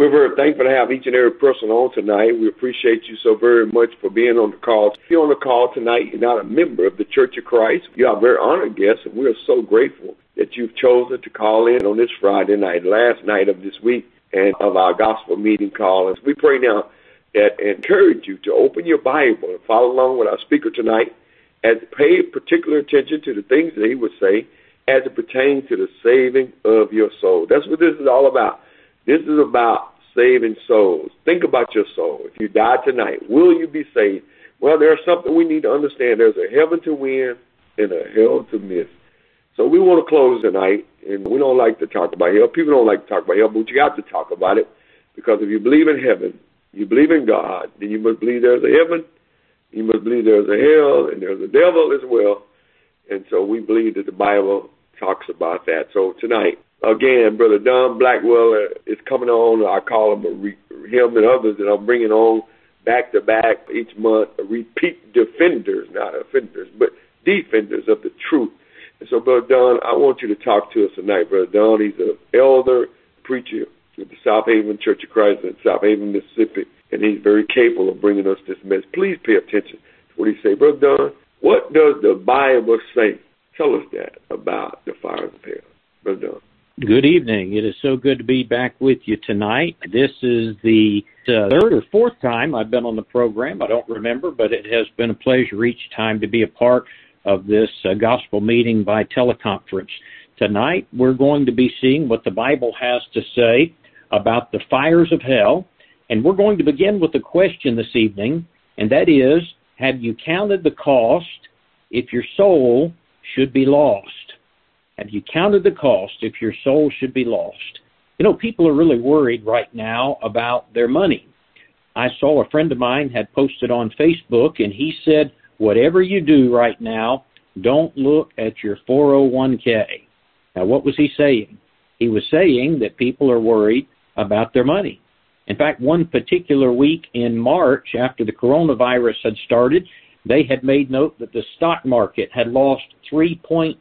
We're very thankful to have each and every person on tonight. We appreciate you so very much for being on the call. If you're on the call tonight, you're not a member of the Church of Christ. You are a very honored guest, and we are so grateful that you've chosen to call in on this Friday night, last night of this week, and of our gospel meeting call. And we pray now that encourage you to open your Bible and follow along with our speaker tonight and pay particular attention to the things that he would say as it pertains to the saving of your soul. That's what this is all about. This is about saving souls. Think about your soul. If you die tonight, will you be saved? Well, there's something we need to understand. There's a heaven to win and a hell to miss. So we want to close tonight, and we don't like to talk about hell. People don't like to talk about hell, but you got to talk about it, because if you believe in heaven, you believe in God, then you must believe there's a heaven, you must believe there's a hell, and there's a devil as well. And so we believe that the Bible talks about that. So tonight, again, Brother Don Blackwell is coming on. I call him him and others that I'm bringing on back to back each month, repeat defenders, not offenders, but defenders of the truth. And so, Brother Don, I want you to talk to us tonight. Brother Don, he's an elder preacher at the South Haven Church of Christ in South Haven, Mississippi, and he's very capable of bringing us this message. Please pay attention to what he says. Brother Don, what does the Bible say? Tell us that about the fires of hell. Brother Don. Good evening. It is so good to be back with you tonight. This is the third or fourth time I've been on the program. I don't remember, but it has been a pleasure each time to be a part of this gospel meeting by teleconference. Tonight, we're going to be seeing what the Bible has to say about the fires of hell, and we're going to begin with a question this evening, and that is, have you counted the cost if your soul should be lost? Have you counted the cost if your soul should be lost? You know, people are really worried right now about their money. I saw a friend of mine had posted on Facebook, and he said, whatever you do right now, don't look at your 401k. Now, what was he saying? He was saying that people are worried about their money. In fact, one particular week in March, after the coronavirus had started, they had made note that the stock market had lost $3.6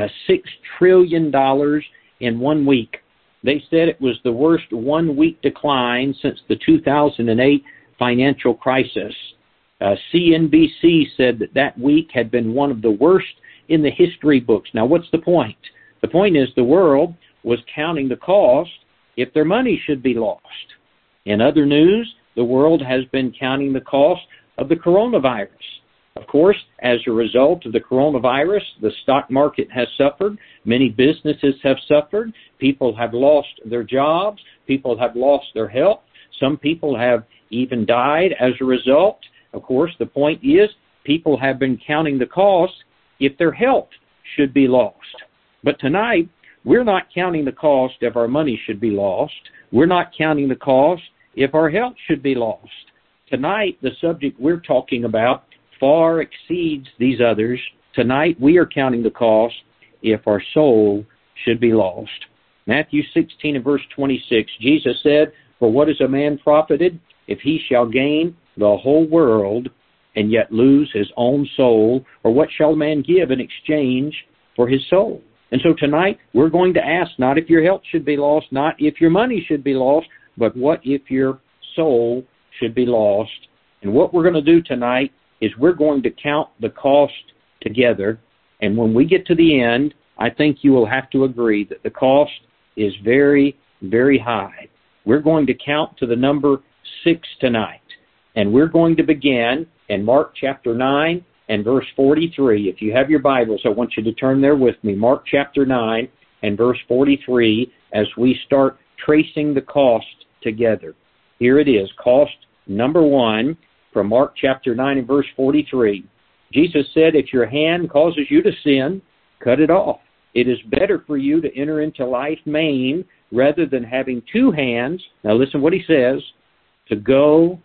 trillion in 1 week. They said it was the worst 1 week decline since the 2008 financial crisis. CNBC said that week had been one of the worst in the history books. Now, what's the point? The point is the world was counting the cost if their money should be lost. In other news, the world has been counting the cost of the coronavirus. Of course, as a result of the coronavirus, the stock market has suffered. Many businesses have suffered. People have lost their jobs. People have lost their health. Some people have even died as a result. Of course, the point is people have been counting the cost if their health should be lost. But tonight, we're not counting the cost if our money should be lost. We're not counting the cost if our health should be lost. Tonight, the subject we're talking about far exceeds these others. Tonight, we are counting the cost if our soul should be lost. Matthew 16 and verse 26, Jesus said, "For what is a man profited if he shall gain the whole world and yet lose his own soul? Or what shall a man give in exchange for his soul?" And so tonight, we're going to ask not if your health should be lost, not if your money should be lost, but what if your soul should be lost? And what we're going to do tonight is we're going to count the cost together. And when we get to the end, I think you will have to agree that the cost is very, very high. We're going to count to the number 6 tonight. And we're going to begin in Mark chapter 9 and verse 43. If you have your Bibles, I want you to turn there with me. Mark chapter 9 and verse 43 as we start tracing the cost together. Here it is, cost number 1 from Mark chapter 9 and verse 43. Jesus said, "If your hand causes you to sin, cut it off. It is better for you to enter into life maimed rather than having 2 hands," now listen what he says, "to go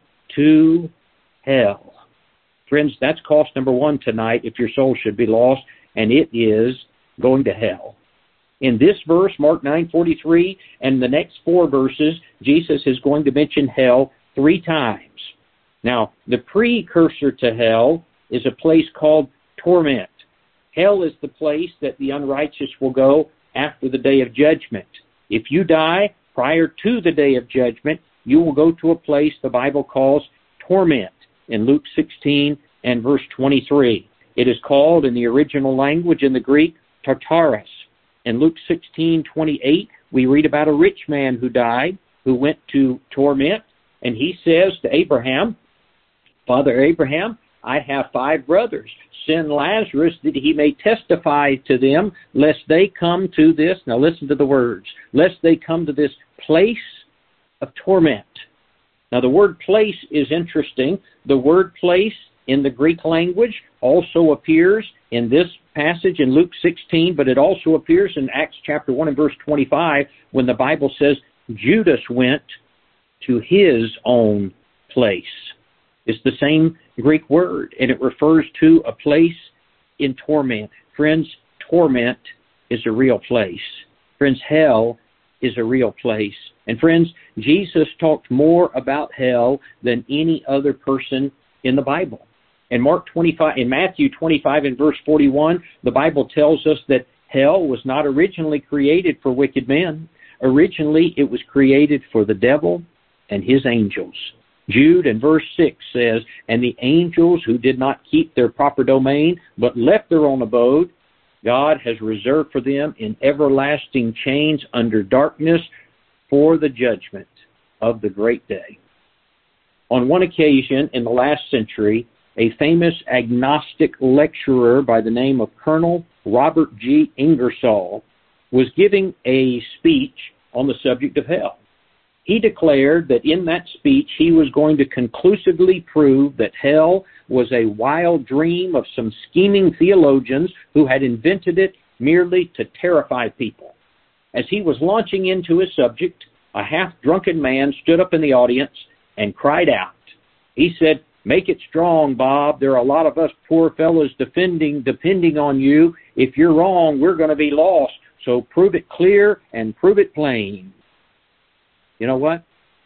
to hell." Friends, that's cost number 1 tonight if your soul should be lost, and it is going to hell. In this verse, Mark 9:43, and the next 4 verses, Jesus is going to mention hell 3 times. Now, the precursor to hell is a place called torment. Hell is the place that the unrighteous will go after the day of judgment. If you die prior to the day of judgment, you will go to a place the Bible calls torment in Luke 16 and verse 23. It is called in the original language in the Greek, Tartarus. In Luke 16:28, we read about a rich man who died, who went to torment, and he says to Abraham, Father Abraham, I have 5 brothers. Send Lazarus that he may testify to them, lest they come to this, now listen to the words, lest they come to this place of torment. Now the word place is interesting. The word place in the Greek language also appears in this passage in Luke 16, but it also appears in Acts chapter 1 and verse 25 when the Bible says Judas went to his own place. It's the same Greek word, and it refers to a place in torment. Friends, torment is a real place. Friends, hell is a real place. And friends, Jesus talked more about hell than any other person in the Bible. In Matthew 25 and verse 41, the Bible tells us that hell was not originally created for wicked men. Originally, it was created for the devil and his angels. Jude in verse 6 says, and the angels who did not keep their proper domain, but left their own abode, God has reserved for them in everlasting chains under darkness for the judgment of the great day. On one occasion in the last century, a famous agnostic lecturer by the name of Colonel Robert G. Ingersoll was giving a speech on the subject of hell. He declared that in that speech he was going to conclusively prove that hell was a wild dream of some scheming theologians who had invented it merely to terrify people. As he was launching into his subject, a half-drunken man stood up in the audience and cried out. He said, make it strong, Bob. There are a lot of us poor fellows depending on you. If you're wrong, we're going to be lost. So prove it clear and prove it plain. You know what?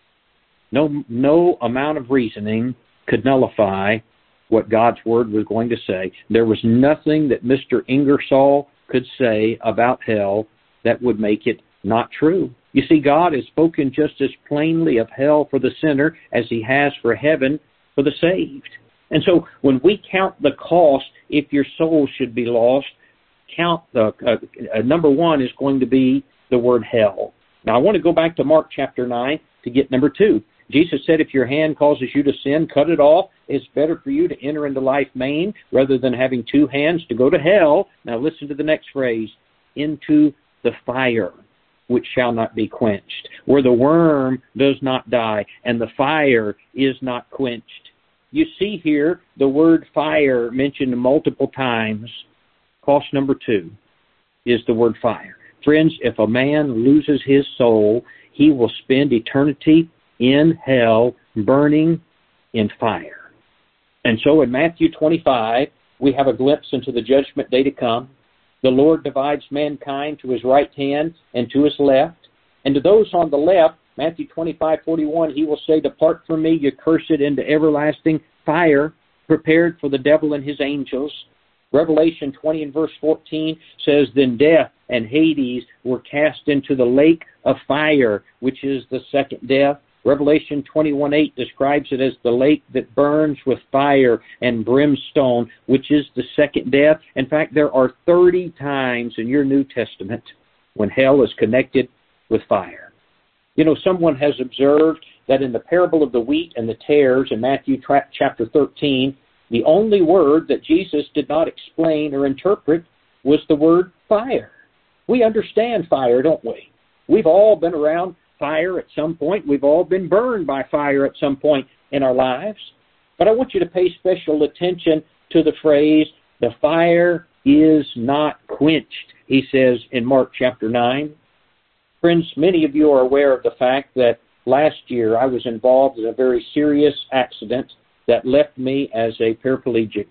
No amount of reasoning could nullify what God's Word was going to say. There was nothing that Mr. Ingersoll could say about hell that would make it not true. You see, God has spoken just as plainly of hell for the sinner as he has for heaven for the saved. And so when we count the cost, if your soul should be lost, count the number one is going to be the word hell. Now, I want to go back to Mark chapter 9 to get number 2. Jesus said, if your hand causes you to sin, cut it off. It's better for you to enter into life maimed rather than having 2 hands to go to hell. Now, listen to the next phrase, into the fire, which shall not be quenched, where the worm does not die and the fire is not quenched. You see here the word fire mentioned multiple times. Cost number 2 is the word fire. Friends, if a man loses his soul, he will spend eternity in hell, burning in fire. And so in Matthew 25, we have a glimpse into the judgment day to come. The Lord divides mankind to his right hand and to his left. And to those on the left, Matthew 25:41, he will say, depart from me, you cursed, into everlasting fire, prepared for the devil and his angels. Revelation 20 and verse 14 says, then death and Hades were cast into the lake of fire, which is the second death. Revelation 21:8 describes it as the lake that burns with fire and brimstone, which is the second death. In fact, there are 30 times in your New Testament when hell is connected with fire. You know, someone has observed that in the parable of the wheat and the tares in Matthew chapter 13, the only word that Jesus did not explain or interpret was the word fire. We understand fire, don't we? We've all been around fire at some point. We've all been burned by fire at some point in our lives. But I want you to pay special attention to the phrase, the fire is not quenched, he says in Mark chapter 9. Friends, many of you are aware of the fact that last year I was involved in a very serious accident that left me as a paraplegic.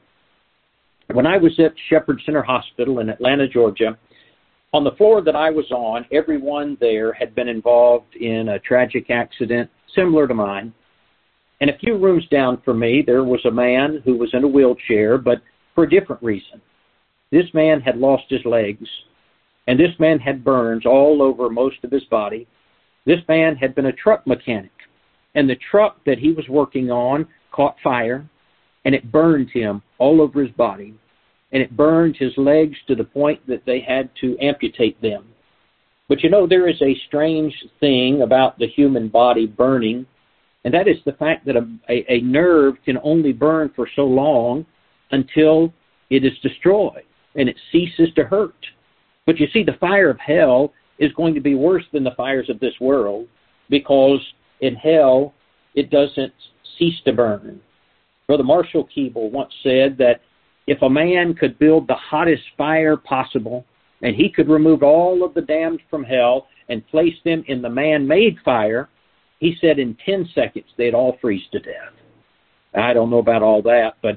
When I was at Shepherd Center Hospital in Atlanta, Georgia, on the floor that I was on, everyone there had been involved in a tragic accident similar to mine. And a few rooms down from me, there was a man who was in a wheelchair, but for a different reason. This man had lost his legs, and this man had burns all over most of his body. This man had been a truck mechanic, and the truck that he was working on caught fire, and it burned him all over his body, and it burned his legs to the point that they had to amputate them. But you know, there is a strange thing about the human body burning, and that is the fact that a nerve can only burn for so long until it is destroyed and it ceases to hurt. But you see, the fire of hell is going to be worse than the fires of this world, because in hell it doesn't cease to burn. Brother Marshall Keeble once said that if a man could build the hottest fire possible, and he could remove all of the damned from hell and place them in the man-made fire, he said in 10 seconds they'd all freeze to death. I don't know about all that, but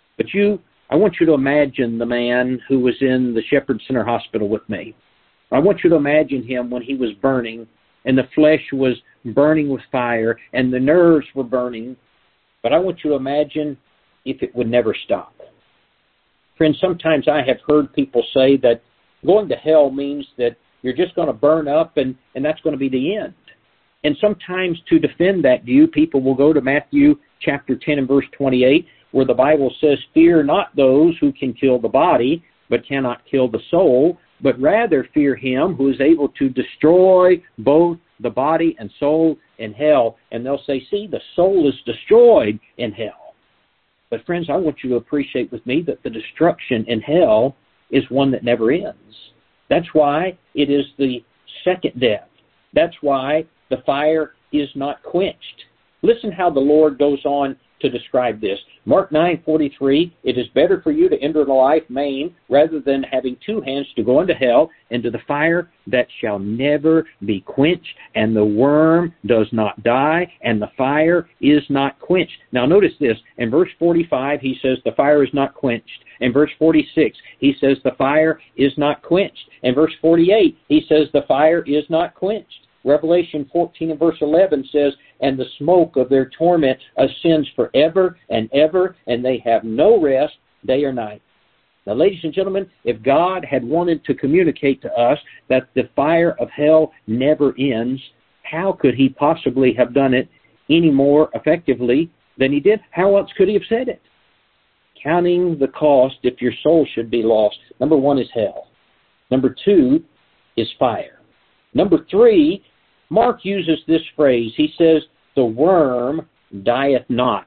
I want you to imagine the man who was in the Shepherd Center Hospital with me. I want you to imagine him when he was burning, and the flesh was burning with fire, and the nerves were burning. But I want you to imagine if it would never stop. Friends, sometimes I have heard people say that going to hell means that you're just going to burn up and that's going to be the end. And sometimes to defend that view, people will go to Matthew chapter 10 and verse 28, where the Bible says, "Fear not those who can kill the body, but cannot kill the soul, but rather fear him who is able to destroy both the body and soul in hell." And they'll say, see, the soul is destroyed in hell. But friends, I want you to appreciate with me that the destruction in hell is one that never ends. That's why it is the second death. That's why the fire is not quenched. Listen how the Lord goes on to describe this. Mark 9:43, "It is better for you to enter the life maimed rather than having two hands to go into hell, into the fire that shall never be quenched, and the worm does not die, and the fire is not quenched." Now notice this. In verse 45, he says the fire is not quenched. In verse 46, he says the fire is not quenched. In verse 48, he says the fire is not quenched. Revelation 14 and verse 11 says, "And the smoke of their torment ascends forever and ever, and they have no rest day or night." Now, ladies and gentlemen, if God had wanted to communicate to us that the fire of hell never ends, how could he possibly have done it any more effectively than he did? How else could he have said it? Counting the cost if your soul should be lost. Number one is hell. Number two is fire. Number three, Mark uses this phrase. He says, "The worm dieth not."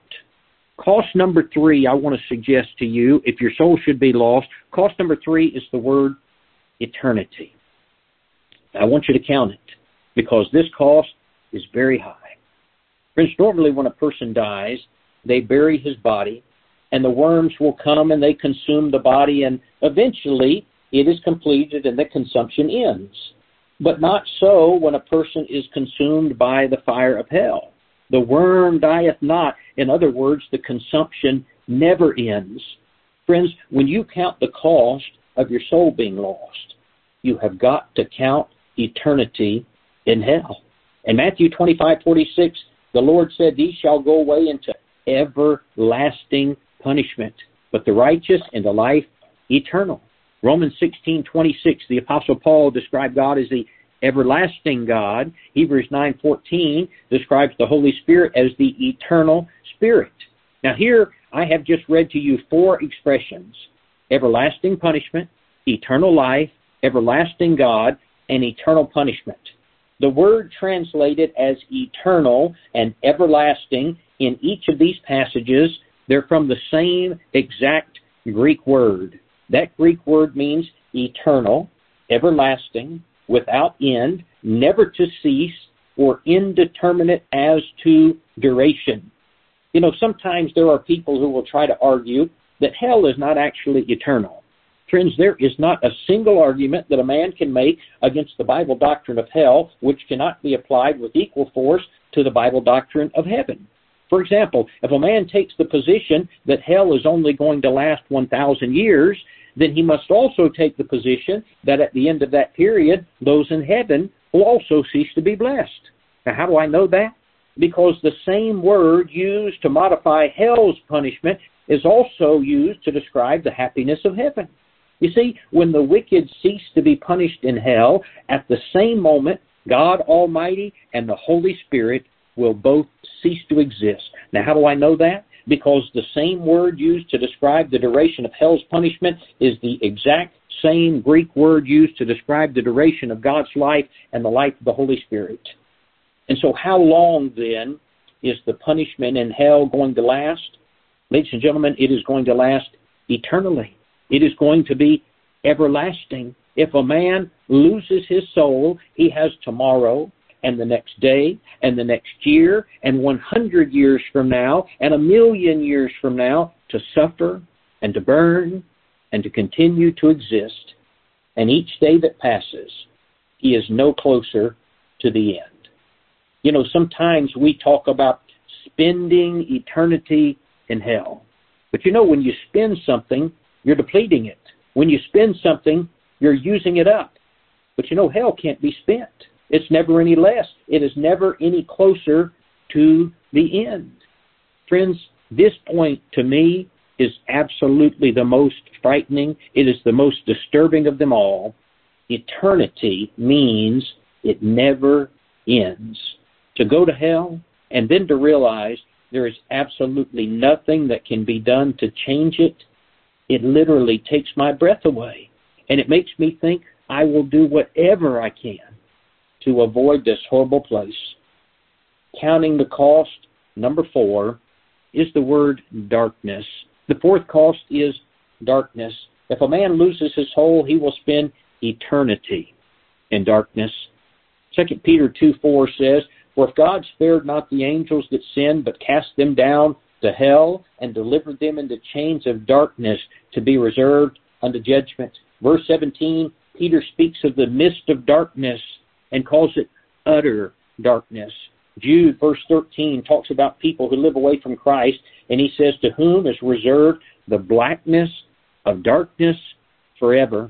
Cost number three, I want to suggest to you, if your soul should be lost, cost number three is the word eternity. I want you to count it, because this cost is very high. Friends, normally when a person dies, they bury his body, and the worms will come and they consume the body, and eventually it is completed and the consumption ends. But not so when a person is consumed by the fire of hell. The worm dieth not. In other words, the consumption never ends. Friends, when you count the cost of your soul being lost, you have got to count eternity in hell. In Matthew 25:46, the Lord said, "These shall go away into everlasting punishment, but the righteous into life eternal." Romans 16:26, the Apostle Paul described God as the everlasting God. Hebrews 9:14 describes the Holy Spirit as the eternal Spirit. Now here, I have just read to you four expressions: everlasting punishment, eternal life, everlasting God, and eternal punishment. The word translated as eternal and everlasting in each of these passages, they're from the same exact Greek word. That Greek word means eternal, everlasting, without end, never to cease, or indeterminate as to duration. You know, sometimes there are people who will try to argue that hell is not actually eternal. Friends, there is not a single argument that a man can make against the Bible doctrine of hell which cannot be applied with equal force to the Bible doctrine of heaven. For example, if a man takes the position that hell is only going to last 1,000 years, then he must also take the position that at the end of that period, those in heaven will also cease to be blessed. Now, how do I know that? Because the same word used to modify hell's punishment is also used to describe the happiness of heaven. You see, when the wicked cease to be punished in hell, at the same moment, God Almighty and the Holy Spirit will both cease to exist. Now, how do I know that? Because the same word used to describe the duration of hell's punishment is the exact same Greek word used to describe the duration of God's life and the life of the Holy Spirit. And so how long, then, is the punishment in hell going to last? Ladies and gentlemen, it is going to last eternally. It is going to be everlasting. If a man loses his soul, he has tomorrow and the next day and the next year and 100 years from now and 1,000,000 years from now to suffer and to burn and to continue to exist. And each day that passes, he is no closer to the end. You know, sometimes we talk about spending eternity in hell. But you know, when you spend something, you're depleting it. When you spend something, you're using it up. But you know, hell can't be spent. It's never any less. It is never any closer to the end. Friends, this point to me is absolutely the most frightening. It is the most disturbing of them all. Eternity means it never ends. To go to hell and then to realize there is absolutely nothing that can be done to change it, it literally takes my breath away. And it makes me think I will do whatever I can to avoid this horrible place. Counting the cost, number 4, is the word darkness. The fourth cost is darkness. If a man loses his soul, he will spend eternity in darkness. 2 Peter 2:4 says, "For if God spared not the angels that sinned, but cast them down to hell and delivered them into chains of darkness to be reserved unto judgment." Verse 17, Peter speaks of the mist of darkness and calls it utter darkness. Jude, verse 13, talks about people who live away from Christ, and he says, "To whom is reserved the blackness of darkness forever."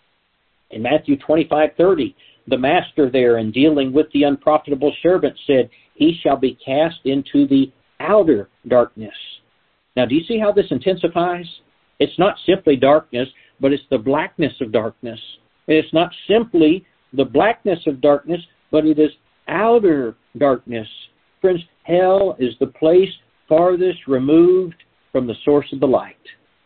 In Matthew 25:30, the master there, in dealing with the unprofitable servant, said, "He shall be cast into the outer darkness." Now, do you see how this intensifies? It's not simply darkness, but it's the blackness of darkness. And it's not simply the blackness of darkness, but it is outer darkness. Friends, hell is the place farthest removed from the source of the light.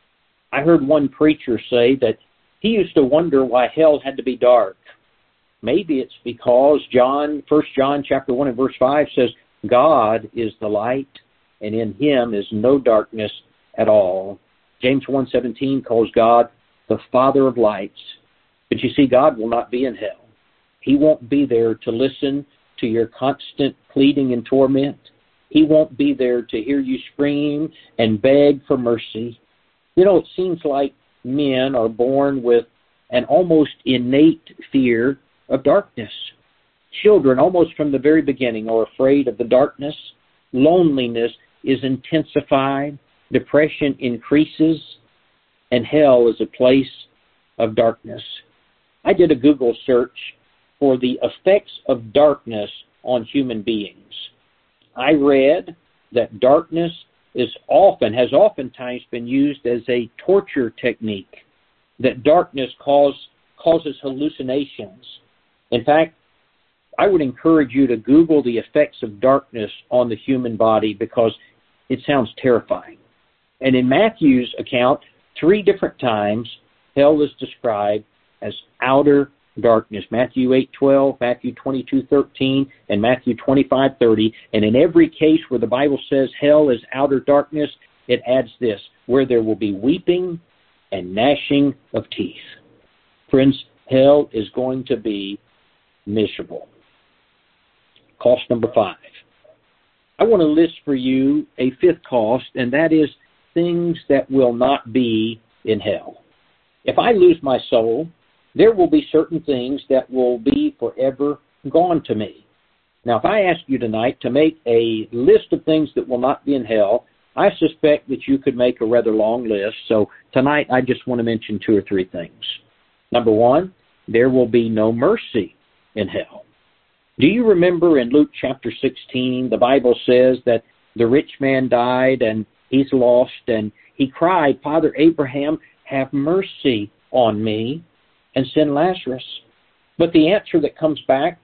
I heard one preacher say that he used to wonder why hell had to be dark. Maybe it's because 1 John chapter 1 and verse 5 says, "God is the light, and in him is no darkness at all." James 1:17 calls God the Father of lights. But you see, God will not be in hell. He won't be there to listen to your constant pleading and torment. He won't be there to hear you scream and beg for mercy. You know, it seems like men are born with an almost innate fear of darkness. Children, almost from the very beginning, are afraid of the darkness. Loneliness is intensified. Depression increases. And hell is a place of darkness. I did a Google search for the effects of darkness on human beings. I read that darkness has oftentimes been used as a torture technique, that darkness causes hallucinations. In fact, I would encourage you to Google the effects of darkness on the human body because it sounds terrifying. And in Matthew's account, 3 different times, hell is described as outer darkness. Matthew 8:12, Matthew 22:13, and Matthew 25:30. And in every case where the Bible says hell is outer darkness, it adds this, where there will be weeping and gnashing of teeth. Friends, hell is going to be miserable. Cost number 5. I want to list for you a 5th cost, and that is things that will not be in hell. If I lose my soul, there will be certain things that will be forever gone to me. Now, if I ask you tonight to make a list of things that will not be in hell, I suspect that you could make a rather long list. So tonight, I just want to mention 2 or 3 things. Number 1, there will be no mercy in hell. Do you remember in Luke chapter 16, the Bible says that the rich man died and he's lost, and he cried, "Father Abraham, have mercy on me and send Lazarus." But the answer that comes back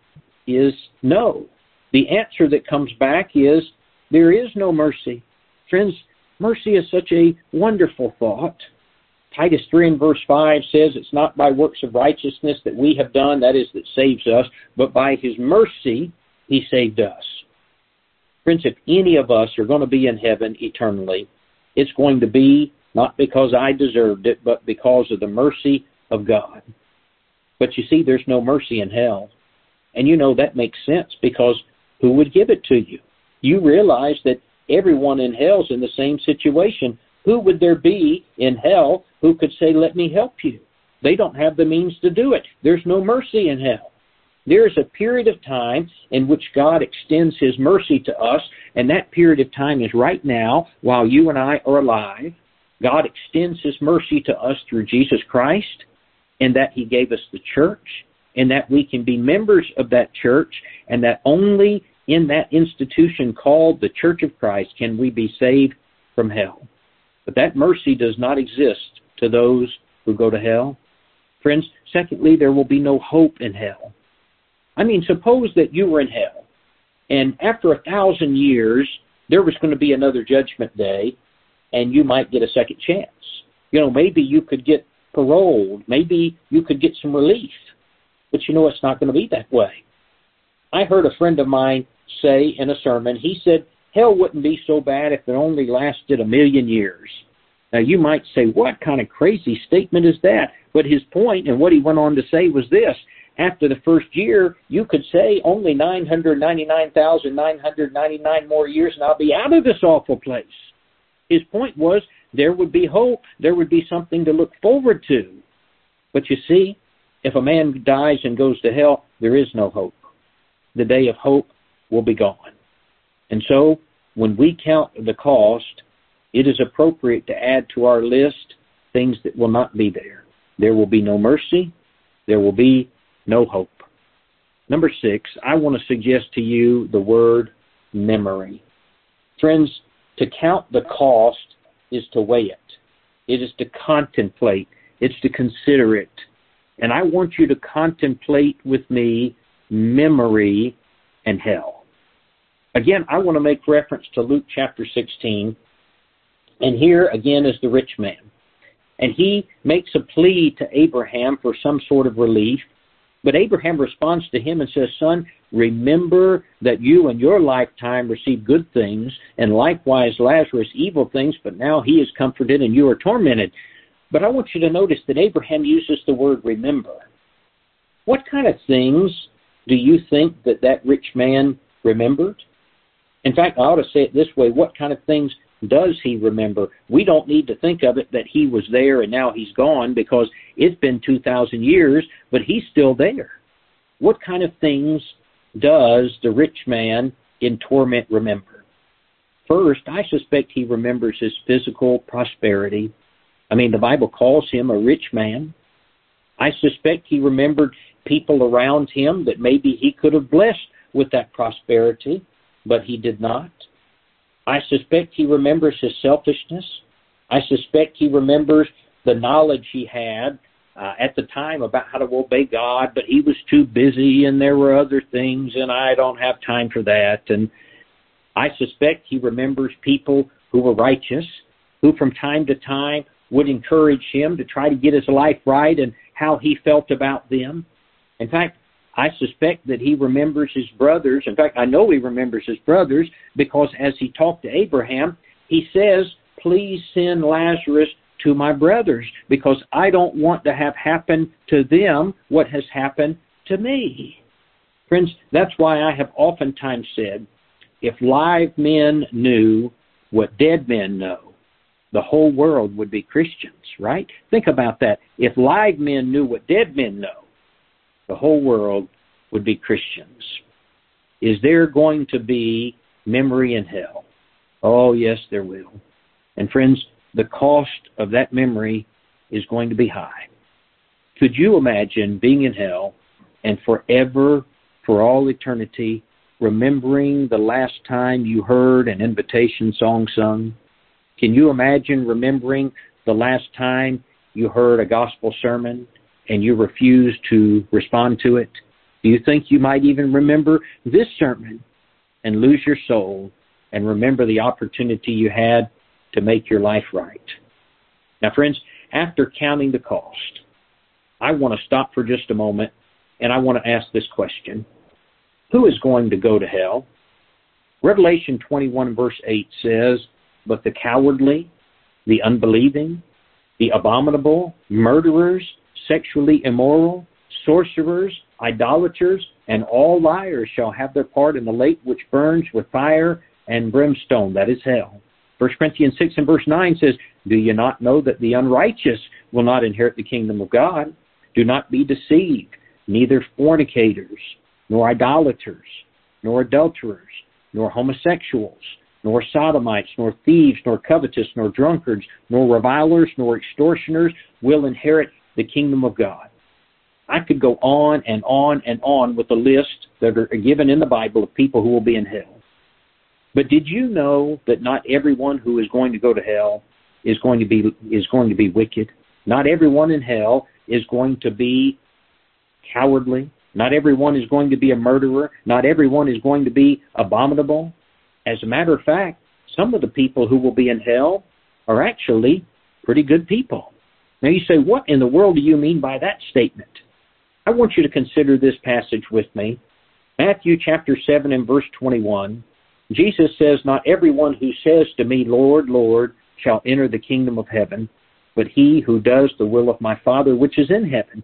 is no. The answer that comes back is there is no mercy. Friends, mercy is such a wonderful thought. Titus 3 and verse 5 says, it's not by works of righteousness that we have done, that is, that saves us, but by His mercy He saved us. Friends, if any of us are going to be in heaven eternally, it's going to be not because I deserved it, but because of the mercy of God. But you see, there's no mercy in hell. And you know that makes sense, because who would give it to you? You realize that everyone in hell is in the same situation. Who would there be in hell who could say, let me help you? They don't have the means to do it. There's no mercy in hell. There is a period of time in which God extends His mercy to us, and that period of time is right now while you and I are alive. God extends His mercy to us through Jesus Christ, in that He gave us the church, and that we can be members of that church, and that only in that institution called the Church of Christ can we be saved from hell. But that mercy does not exist to those who go to hell. Friends, secondly, there will be no hope in hell. I mean, suppose that you were in hell, and after 1,000 years, there was going to be another judgment day, and you might get a second chance. You know, maybe you could get paroled. Maybe you could get some relief. But you know, it's not going to be that way. I heard a friend of mine say in a sermon, he said, hell wouldn't be so bad if it only lasted 1,000,000 years. Now, you might say, what kind of crazy statement is that? But his point, and what he went on to say, was this. After the first year, you could say only 999,999 more years, and I'll be out of this awful place. His point was there would be hope. There would be something to look forward to. But you see, if a man dies and goes to hell, there is no hope. The day of hope will be gone. And so, when we count the cost, it is appropriate to add to our list things that will not be there. There will be no mercy. There will be no hope. Number 6, I want to suggest to you the word memory. Friends, to count the cost is to weigh it. It is to contemplate. It's to consider it. And I want you to contemplate with me memory and hell. Again, I want to make reference to Luke chapter 16. And here again is the rich man. And he makes a plea to Abraham for some sort of relief. But Abraham responds to him and says, son, remember that you in your lifetime received good things, and likewise Lazarus evil things, but now he is comforted and you are tormented. But I want you to notice that Abraham uses the word remember. What kind of things do you think that rich man remembered? In fact, I ought to say it this way, what kind of things does he remember? We don't need to think of it that he was there and now he's gone, because it's been 2,000 years, but he's still there. What kind of things does the rich man in torment remember? First, I suspect he remembers his physical prosperity. I mean, the Bible calls him a rich man. I suspect he remembered people around him that maybe he could have blessed with that prosperity, but he did not. I suspect he remembers his selfishness. I suspect he remembers the knowledge he had at the time about how to obey God, but he was too busy and there were other things and I don't have time for that. And I suspect he remembers people who were righteous, who from time to time would encourage him to try to get his life right and how he felt about them. In fact, I suspect that he remembers his brothers. In fact, I know he remembers his brothers, because as he talked to Abraham, he says, please send Lazarus to my brothers, because I don't want to have happen to them what has happened to me. Friends, that's why I have oftentimes said, if live men knew what dead men know, the whole world would be Christians, right? Think about that. If live men knew what dead men know, the whole world would be Christians. Is there going to be memory in hell? Oh, yes, there will. And friends, the cost of that memory is going to be high. Could you imagine being in hell and forever, for all eternity, remembering the last time you heard an invitation song sung? Can you imagine remembering the last time you heard a gospel sermon and you refused to respond to it? Do you think you might even remember this sermon and lose your soul and remember the opportunity you had to make your life right? Now, friends, after counting the cost, I want to stop for just a moment and I want to ask this question. Who is going to go to hell? Revelation 21 verse 8 says, "But the cowardly, the unbelieving, the abominable, murderers, sexually immoral, sorcerers, idolaters, and all liars shall have their part in the lake which burns with fire and brimstone," that is hell. 1 Corinthians 6 and verse 9 says, "Do you not know that the unrighteous will not inherit the kingdom of God? Do not be deceived, neither fornicators, nor idolaters, nor adulterers, nor homosexuals, nor sodomites, nor thieves, nor covetous, nor drunkards, nor revilers, nor extortioners will inherit the kingdom of God." I could go on and on and on with the list that are given in the Bible of people who will be in hell. But did you know that not everyone who is going to go to hell is going to be wicked? Not everyone in hell is going to be cowardly. Not everyone is going to be a murderer. Not everyone is going to be abominable. As a matter of fact, some of the people who will be in hell are actually pretty good people. Now you say, what in the world do you mean by that statement? I want you to consider this passage with me. Matthew chapter 7 and verse 21. Jesus says, "Not everyone who says to me, 'Lord, Lord,' shall enter the kingdom of heaven, but he who does the will of my Father which is in heaven.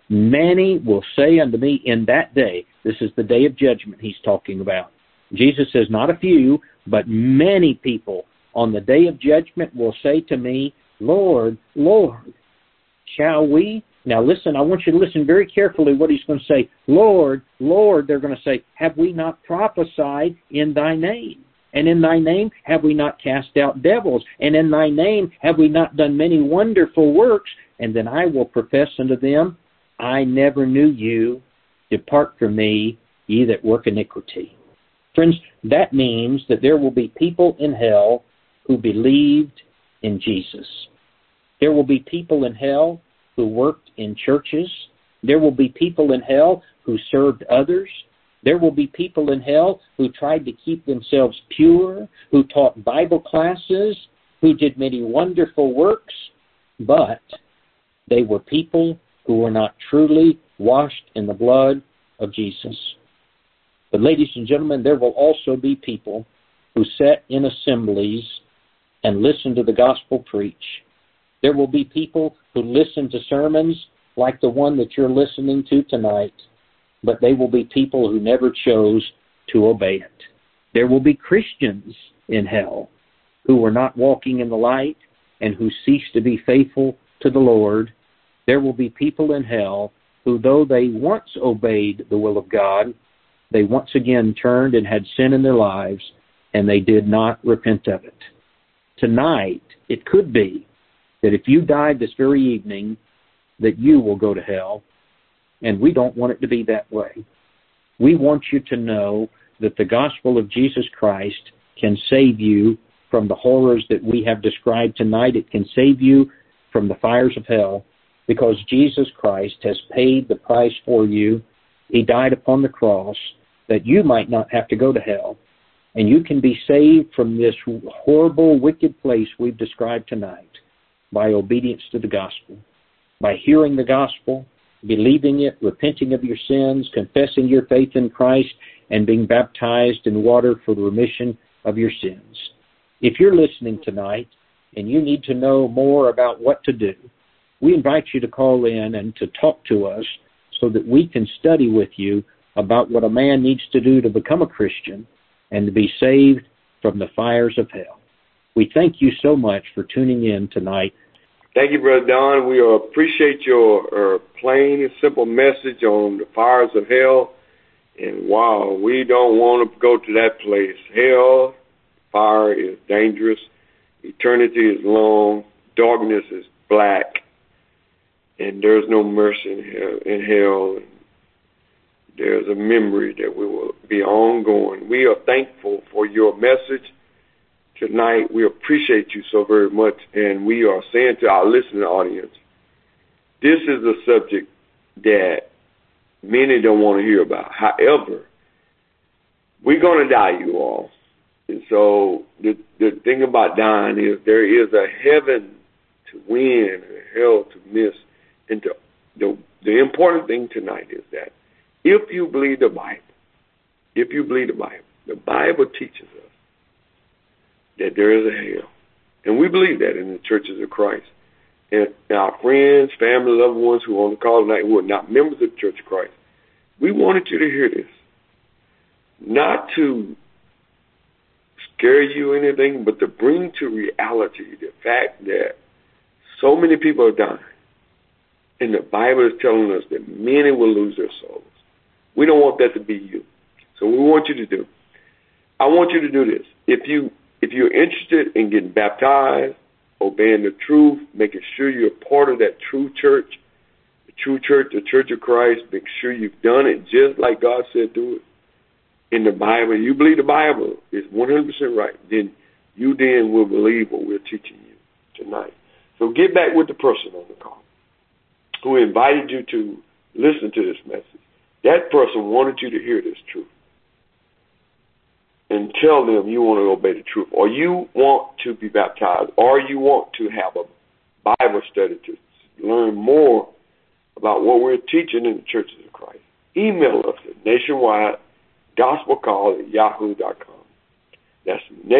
Many will say unto me in that day," this is the day of judgment he's talking about. Jesus says not a few, but many people on the day of judgment will say to me, "Lord, Lord, shall we..." Now listen, I want you to listen very carefully what he's going to say. "Lord, Lord," they're going to say, "have we not prophesied in thy name? And in thy name have we not cast out devils? And in thy name have we not done many wonderful works?" And then I will profess unto them, "I never knew you. Depart from me, ye that work iniquity." Friends, that means that there will be people in hell who believed in Jesus. There will be people in hell who worked in churches. There will be people in hell who served others. There will be people in hell who tried to keep themselves pure, who taught Bible classes, who did many wonderful works, but they were people who were not truly washed in the blood of Jesus. But ladies and gentlemen, there will also be people who sat in assemblies and listened to the gospel preach. There will be people who listen to sermons like the one that you're listening to tonight, but they will be people who never chose to obey it. There will be Christians in hell who were not walking in the light and who ceased to be faithful to the Lord. There will be people in hell who, though they once obeyed the will of God, they once again turned and had sin in their lives, and they did not repent of it. Tonight, it could be that if you died this very evening, that you will go to hell, and we don't want it to be that way. We want you to know that the gospel of Jesus Christ can save you from the horrors that we have described tonight. It can save you from the fires of hell, because Jesus Christ has paid the price for you. He died upon the cross that you might not have to go to hell, and you can be saved from this horrible, wicked place we've described tonight by obedience to the gospel, by hearing the gospel, believing it, repenting of your sins, confessing your faith in Christ, and being baptized in water for the remission of your sins. If you're listening tonight and you need to know more about what to do, we invite you to call in and to talk to us so that we can study with you about what a man needs to do to become a Christian and to be saved from the fires of hell. We thank you so much for tuning in tonight. Thank you, Brother Don. We appreciate your plain and simple message on the fires of hell. And wow, we don't want to go to that place. Hell, fire is dangerous. Eternity is long. Darkness is black. And there's no mercy in hell. There's a memory that we will be ongoing. We are thankful for your message tonight. We appreciate you so very much. And we are saying to our listening audience, this is a subject that many don't want to hear about. However, we're going to die, you all. And so the thing about dying is there is a heaven to win and a hell to miss. And the important thing tonight is that if you believe the Bible, the Bible teaches us that there is a hell. And we believe that in the churches of Christ. And our friends, family, loved ones who are on the call tonight who are not members of the Church of Christ, we wanted you to hear this. Not to scare you or anything, but to bring to reality the fact that so many people are dying. And the Bible is telling us that many will lose their souls. We don't want that to be you. So we want you to do. I want you to do this. If you're interested in getting baptized, obeying the truth, making sure you're part of that true church, the true church, the Church of Christ, make sure you've done it just like God said do it. In the Bible, you believe the Bible is 100% right, then you will believe what we're teaching you tonight. So get back with the person on the call who invited you to listen to this message. That person wanted you to hear this truth. And tell them you want to obey the truth, or you want to be baptized, or you want to have a Bible study to learn more about what we're teaching in the churches of Christ. Email us at nationwidegospelcall@yahoo.com. That's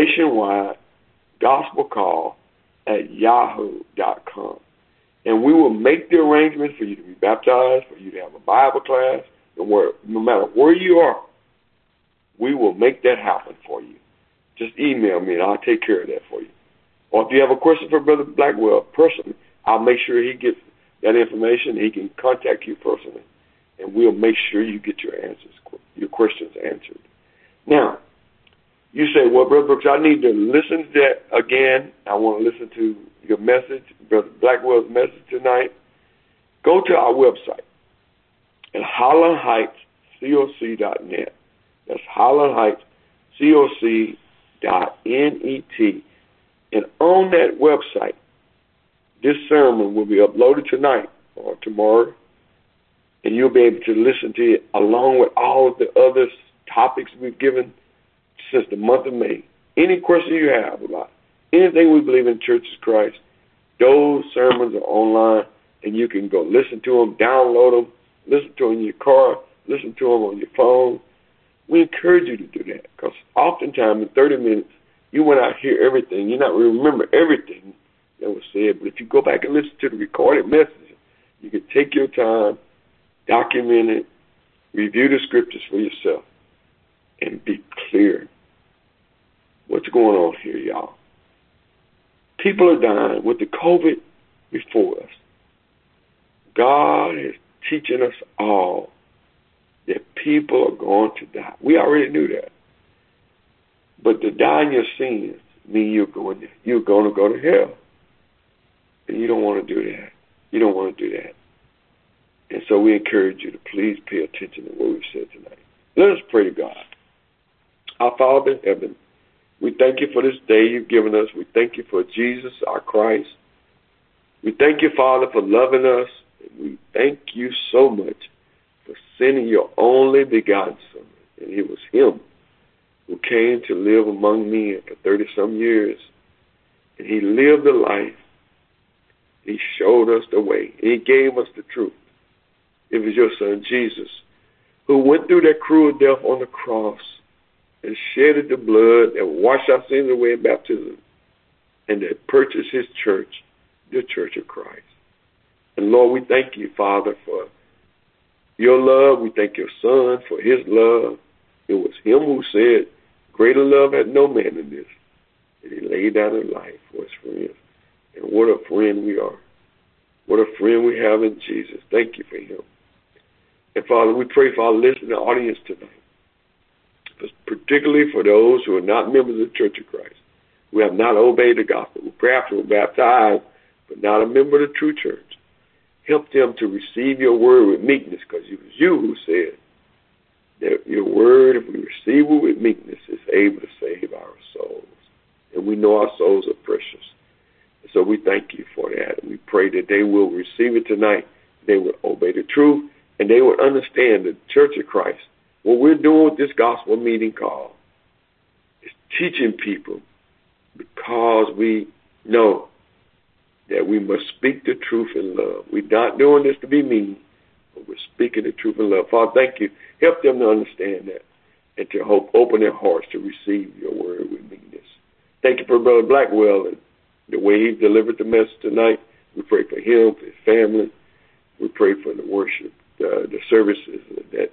nationwidegospelcall@yahoo.com. And we will make the arrangements for you to be baptized, for you to have a Bible class, and no matter where you are, we will make that happen for you. Just email me and I'll take care of that for you. Or if you have a question for Brother Blackwell personally, I'll make sure he gets that information. He can contact you personally, and we'll make sure you get your questions answered. Now, you say, well, Brother Brooks, I need to listen to that again. I want to listen to your message, Brother Blackwell's message tonight. Go to our website at HighlandHeightsCoc.net. That's HighlandHeightsCoc.net. And on that website, this sermon will be uploaded tonight or tomorrow, and you'll be able to listen to it along with all of the other topics we've given since the month of May. Any question you have about anything we believe in Church of Christ, those sermons are online, and you can go listen to them, download them, listen to them in your car, listen to them on your phone. We encourage you to do that, because oftentimes in 30 minutes, you will not hear everything. You not remember everything that was said. But if you go back and listen to the recorded message, you can take your time, document it, review the scriptures for yourself, and be clear. What's going on here, y'all? People are dying with the COVID before us. God is teaching us all that people are going to die. We already knew that. But to die in your sins means you're going to go to hell. And you don't want to do that. You don't want to do that. And so we encourage you to please pay attention to what we've said tonight. Let us pray to God. Our Father in heaven, we thank you for this day you've given us. We thank you for Jesus, our Christ. We thank you, Father, for loving us. And we thank you so much for sending your only begotten Son. And it was him who came to live among men for 30-some years. And he lived a life. He showed us the way. And he gave us the truth. It was your Son, Jesus, who went through that cruel death on the cross and shedded the blood that washed our sins away in baptism, and that purchased his church, the Church of Christ. And Lord, we thank you, Father, for your love. We thank your Son for his love. It was him who said, greater love had no man than this, that he laid down his life for his friends. And what a friend we are. What a friend we have in Jesus. Thank you for him. And Father, we pray for our listening audience tonight, particularly for those who are not members of the Church of Christ, who have not obeyed the gospel, who perhaps were baptized, but not a member of the true church. Help them to receive your word with meekness, because it was you who said that your word, if we receive it with meekness, is able to save our souls. And we know our souls are precious. And so we thank you for that. And we pray that they will receive it tonight. They will obey the truth, and they would understand the Church of Christ. What we're doing with this gospel meeting call is teaching people, because we know that we must speak the truth in love. We're not doing this to be mean, but we're speaking the truth in love. Father, thank you. Help them to understand that and to open their hearts to receive your word with meanness. Thank you for Brother Blackwell and the way he delivered the message tonight. We pray for him, for his family. We pray for the worship, the services that,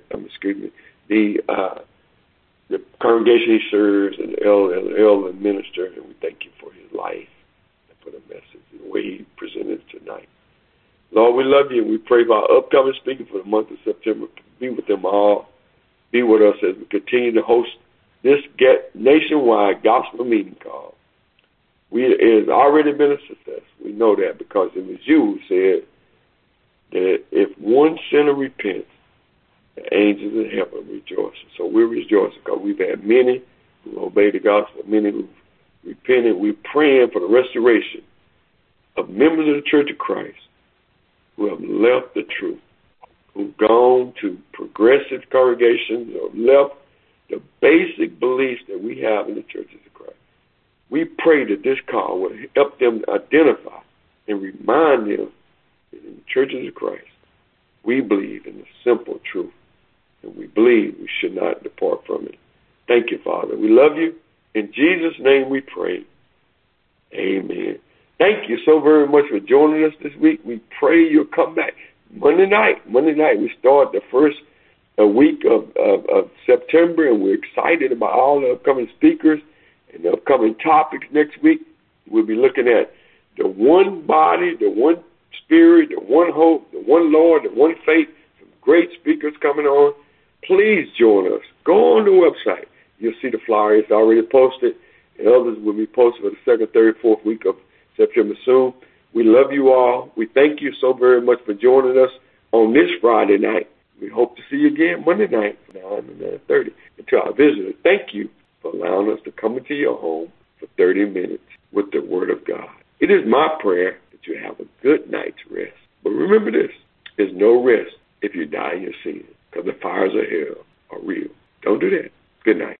the congregation he serves, and the elder minister, and we thank you for his life and for the message and the way he presented it tonight. Lord, we love you, and we pray for our upcoming speaker for the month of September. Be with them all. Be with us as we continue to host this nationwide gospel meeting call. It has already been a success. We know that because it was you who said that if one sinner repents, the angels in heaven rejoice. So we're rejoicing because we've had many who obey the gospel, many who repented. We're praying for the restoration of members of the Church of Christ who have left the truth, who've gone to progressive congregations or left the basic beliefs that we have in the churches of Christ. We pray that this call will help them identify and remind them that in the churches of Christ, we believe in the simple truth, and we believe we should not depart from it. Thank you, Father. We love you. In Jesus' name we pray. Amen. Thank you so very much for joining us this week. We pray you'll come back. Monday night, we start the first week of September, and we're excited about all the upcoming speakers and the upcoming topics next week. We'll be looking at the one body, the one spirit, the one hope, the one Lord, the one faith. Some great speakers coming on. Please join us. Go on the website. You'll see the flyer. It's already posted, and others will be posted for the second, third, fourth week of September soon. We love you all. We thank you so very much for joining us on this Friday night. We hope to see you again Monday night from 9 to 9:30. And to our visitors, thank you for allowing us to come into your home for 30 minutes with the Word of God. It is my prayer that you have a good night's rest. But remember this, there's no rest if you die in your sin, because the fires of hell are real. Don't do that. Good night.